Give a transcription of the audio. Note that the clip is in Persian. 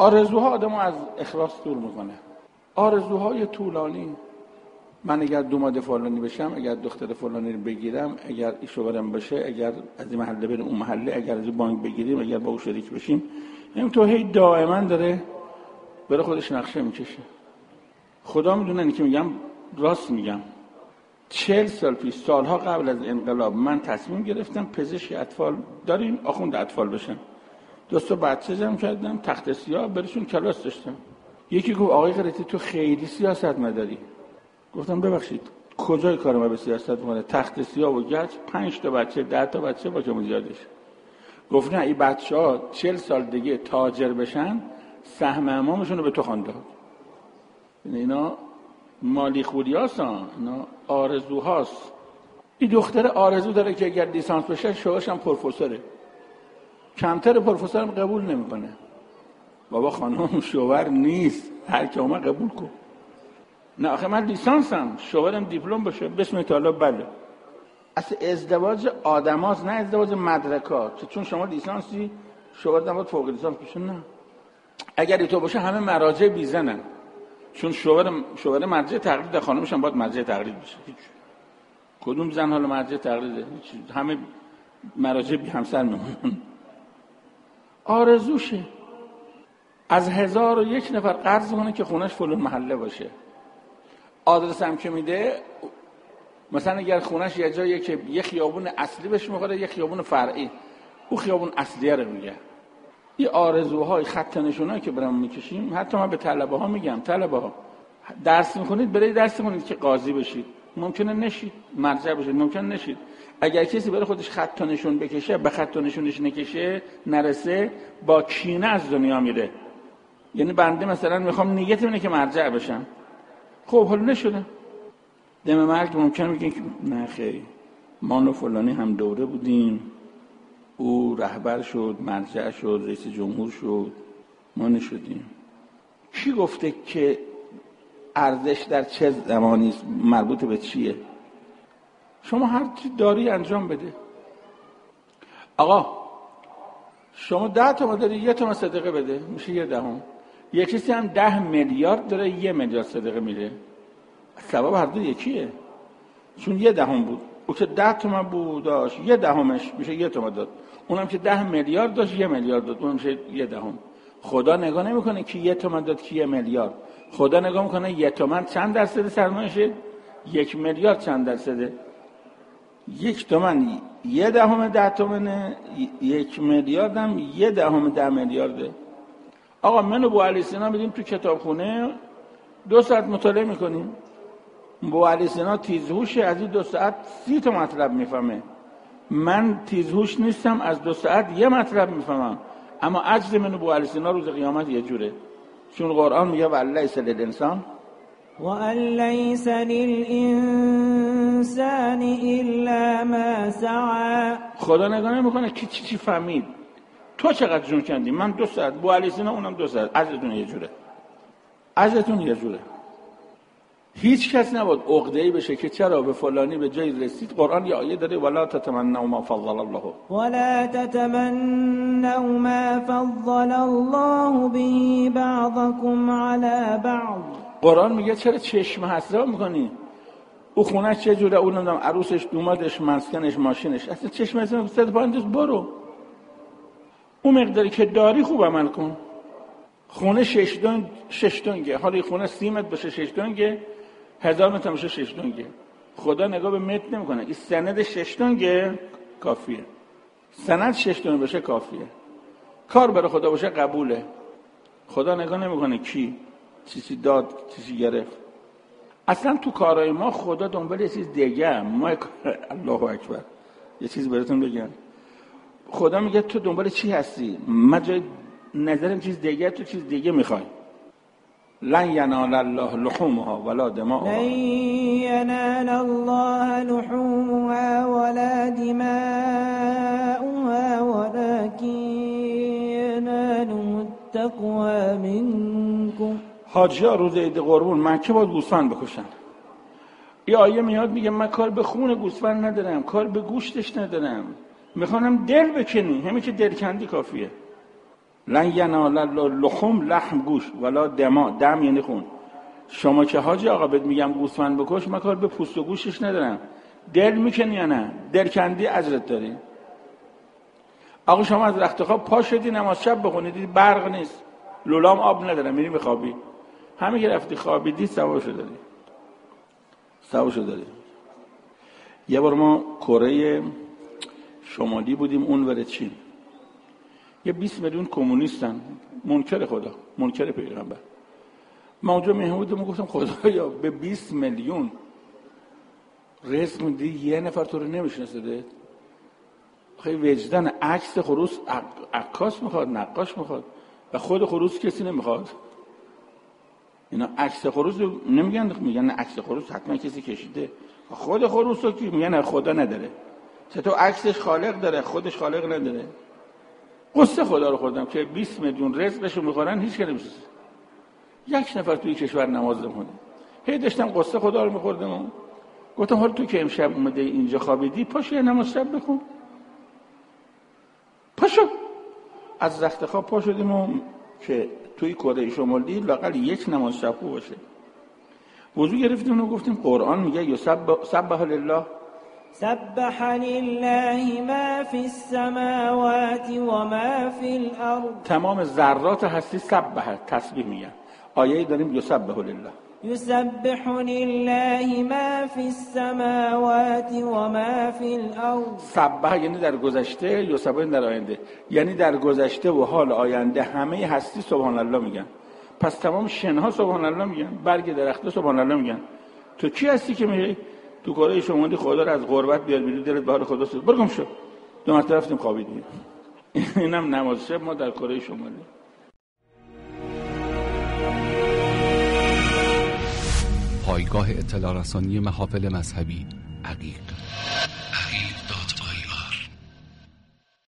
آرزوها آدمو از اخلاص دور میکنه. آرزوهای طولانی، من اگر دوماد فلانی بشم، اگر دختر فلانی رو بگیرم، اگر این شوهرم باشه، اگر از این محله بریم اون محله، اگر از این بانک بگیریم، اگر با او شریک بشیم، این تو هی دائما داره برای خودش نقشه میکشه. خدا میدونه که میگم راست میگم. 40 سال پیش، سالها قبل از انقلاب، من تصمیم گرفتم پزشک اطفال داریم، آخوند اطفال بشن. دوستا بچه جمع کردم، تخت سیاه برشون کلاس داشتم. یکی گفت آقای قریطی تو خیلی سیاست مداری. گفتم ببخشید کجای کار ما به سیاست اومده؟ تخت سیاه و گچ، 5 تا بچه، 10 تا بچه با که زیادش. گفت نه این بچه‌ها 40 سال دیگه تاجر بشن، سهم امامشون رو به تو خوانده. اینا مالی خوریاسان، اینا آرزوهاست. این دختر آرزو داره که اگر لیسانس بشه شوهرش هم پروفسوره. کمتر پروفسورم قبول نمیکنه. بابا خانم شوهر نیست، هر کی اومد قبول کن. نه آخه من لیسانسم، شوهرم دیپلم باشه، بسم الله بله. اصلا ازدواج آدماست، نه ازدواج مدرکات. چون شما لیسانسی، شوهر نباید فوق لیسانس بشه. نه، اگر تو باشه همه مراجع بیزنن. چون شوهر مرجع تقلید، خانمش هم باید مرجع تقلید بشه. هیچ کدوم زن حالا مرجع تقلیده؟ همه مراجع بی همسر میمونن. آرزوشه از 1001 نفر قرض کنه که خونش فلان محله باشه. آدرس هم که میده، مثلا اگر خونش یه جاییه که یه خیابون اصلی بهش میخوره، یه خیابون فرعی، او خیابون اصلیه رو میگه. این آرزوهای خط نشونایی که برام میکشیم، حتی من به طلبه ها میگم، طلبه ها درس میخونید، برای درس میخونید که قاضی بشید، ممکنه نشید، مرجع بشید، ممکنه نشید. اگر کسی برای خودش خط نشون بکشه، به خط نشونش نکشه، نرسه، با کینه از دنیا میره. یعنی بنده مثلا میخوام نیت اینه که مرجع بشم، خب حالا نشدم، دم مرگ ممکنه بگین که نه خیر، ما و فلانی هم دوره بودیم، او رهبر شد، مرجع شد، رئیس جمهور شد، ما نشدیم. کی گفته که ارزش در چه زمانی مربوط به چیه؟ شما هر چی داری انجام بده. آقا شما 10 تومن داری، 1 تومن صدقه بده، میشه 1/10. یه کسی هم 10 میلیارد داره، 1 میلیارد صدقه میده، ثواب هر دو یکیه. چون 1/10 بود، او که 10 تومن بود داشت، 1/10 میشه 1 تومن داد. اونم که 10 میلیارد داشت، 1 میلیارد داد، اونم میشه 1/10. خدا نگاه نمیکنه که 1 تومن داد که 1 میلیارد. خدا نگاه میکنه 1 تومن چند درصد سرمایه‌شه، 1 میلیارد چند درصده. 1 تومن 1/10 10 تومنه، 1 میلیارد هم 1/10 10 میلیارده. آقا من و ابو علی سینا میریم تو کتابخونه 2 ساعت مطالعه میکنیم. ابو علی سینا تیزهوشه، از این 2 ساعت 30 تا مطلب میفهمه. من تیزهوش نیستم، از 2 ساعت 1 مطلب میفهمم. اما عجز من و ابو علی سینا روز قیامت یه جوره. چون قرآن میگه ولیس للانسان وَأَن لَيْسَ لِلْإِنسَانِ إِلَّا مَا سَعَى. خدا نگاه نمیکنه که چی فهمید، تو چقدر جون کندی. من 2 ساعت، ابو علی سینا اونم 2 ساعت. عجزتون یه جوره، عجزتون یه جوره. هیچ کس نباید عقده‌ای بشه که چرا به فلانی به جای رسید. قرآن یه آیه داره ولا تتمنوا ما فضل الله، ولا تتمنوا ما فضل الله به بعضكم على بعض. قرآن میگه چرا چشم حساب میکنی؟ او خونش چه جوره، اون نمیدونم عروسش، دومادش، مسکنش، ماشینش، اصلا چشم حساب صد پاندوز برو. اون مقداری که داری خوب عمل کن. خونه 6 دنگه، حالا خونه 30 متر بشه 6 دنگه، 1000 متر بشه 6 دنگه. خدا نگاه به متر نمیکنه. این سند 6 دنگه کافیه، سند 6 دنگه بشه کافیه. کار برای خدا باشه قبوله. خدا نگاه نمیکنه کی چیزی داد چیزی گرفت. اصلا تو کارهای ما خدا دنبال یه چیز دیگه. ما الله اکبر یه چیز براتون بگم. خدا میگه تو دنبال چی هستی؟ من جای نظرم چیز دیگه، تو چیز دیگه میخوای. لن ینال الله لحومها ولا دماؤها، لن ینال الله لحومها ولا دماؤها ولكن يناله التقوى منكم. حاجی ها روز عید قربون مکه باید گوسفند بکشن. این آیه میاد میگه من کار به خون گوسفند ندارم، کار به گوشتش ندارم، میخوانم دل بکنی. همین که دل کندی کافیه. لن ینال لحوم لحم گوش ولا دما، دم یعنی خون. شما که حاجی آقا بهت میگم گوسفند بکش، من کار به پوست و گوشش ندارم. دل میکنی یا نه؟ دل کندی اجرت داری. آقا شما از رخت خواب پا شدی نماز شب بخونید، برق نیست، لولام آب نداره، میری بخوابی، همین که رفتی خوابیدی ثوابشو داری. ثوابشو داری. یه بار ما کره شمالی بودیم، اون ور چین، یه 20 میلیون کمونیستن، منکر خدا، منکر پیغمبر. ما اونجا مهمون بودم، گفتم خدایا به 20 میلیون رزق میدی، یه نفر تو رو نمیشناسه؟ خیلی وجدان. عکس خروس عکاس میخواد، نقاش میخواد، و خود خروس کسی نمیخواد. اینا عکس خروس نمیگن، میگن عکس خروس حتما کسی کشیده. خود خروس رو کی میگن خدا نداره؟ چطور عکسش خالق داره خودش خالق نداره؟ قصه خدا رو خوردم که 20 میلیون رزقشو میخورن، هیچ کی نمیشه. یک نفر توی کشور نماز نمیخونه. هی داشتم قصه خدا رو میخوردم. گفتم حالا تو که امشب اومده اینجا خوابیدی، پاشو نماز شب بخون. پاشو. از رخت خواب پا شدیم و که توی کره شمالی لااقل یک نماز شب باشه. وضو گرفتیم و گفتیم قرآن میگه یسبح لله، سبح لله ما فی السماوات و ما فی الارض. تمام ذرات هستی سبح، تسبیح میگن. آیه داریم یسبح لله، یسبح لله ما فی السماوات و ما فی الارض. سبح یعنی در گذشته، یسبح در آینده، یعنی در گذشته و حال آینده همه هستی سبحان الله میگن. پس تمام شنها سبحان الله میگن، برگ درخت سبحان الله میگن. تو کی هستی که میگی تو کره شمالی خدا رو از غربت بیار بیرون، دلت بهار خدا سوز؟ برو گم شو. 2 مرتبه رفتیم خوابیدیم. اینم نماز شب ما در کره شمالی. پایگاه اطلاع رسانی محافل مذهبی عقیق.